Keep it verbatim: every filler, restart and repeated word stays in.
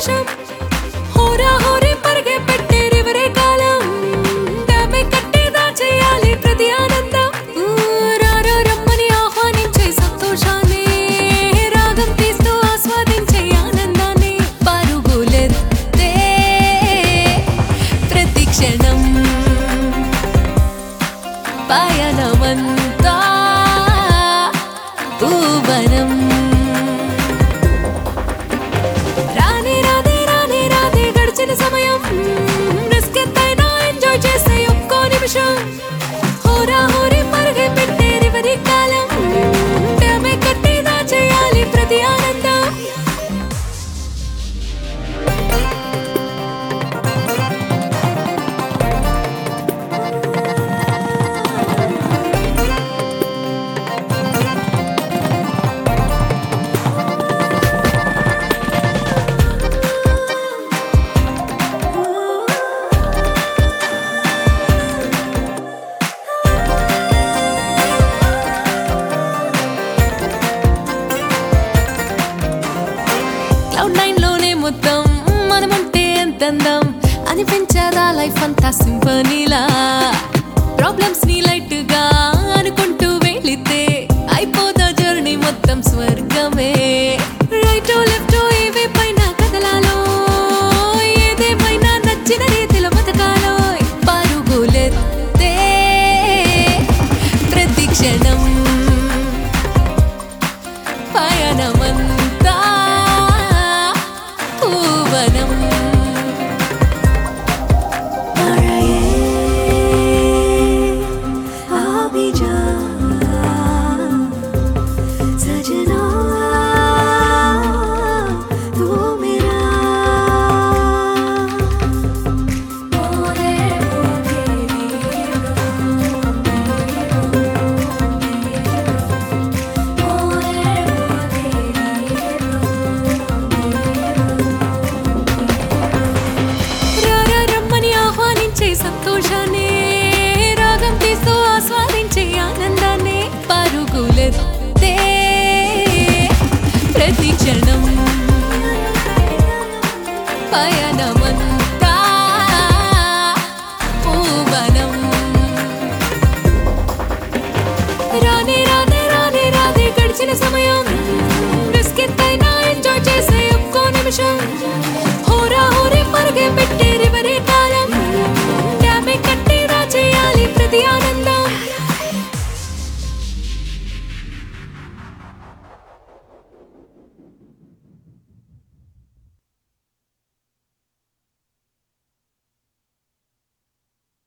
నిమిషం హోరా హోరీ పరిగే పెట్టే రివరే కాలం డామే కట్టేదా చేయాలి ప్రతి ఆనందం రారా రమ్మని ఆహ్వానించే సంతోషాన్ని రాగం తీస్తూ ఆస్వాదించే ఆనందాన్ని పరుగులెత్తే ప్రతి క్షణం పయనమంతా భువనం రానే రాదే రానే రాదే గడిచిన సమయం రిస్క్ ఎంతైనా ఎంజాయ్ చేసే ఒక్కో నిమిషం హోరా హోరీ పరుగే పెట్టే రివరి కాలం డామే కట్టేదా చేయాలి ప్రతి ఆనందం క్లౌడ్ నైన్ లోనే మొత్తం మనముంటే ఎంత అందం అనిపించదా లైఫ్ అంతా సింఫనీలా ప్రాబ్లమ్స్ ని లైట్ గా